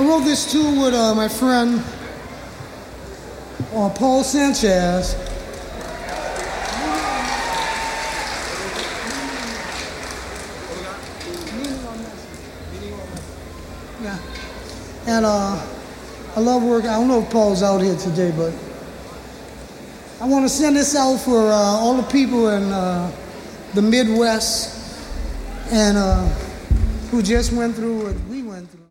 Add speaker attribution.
Speaker 1: I wrote this tune with my friend Paul Sanchez. Yeah. And I love work. I don't know if Paul's out here today, but I want to send this out for all the people in the Midwest and who just went through it.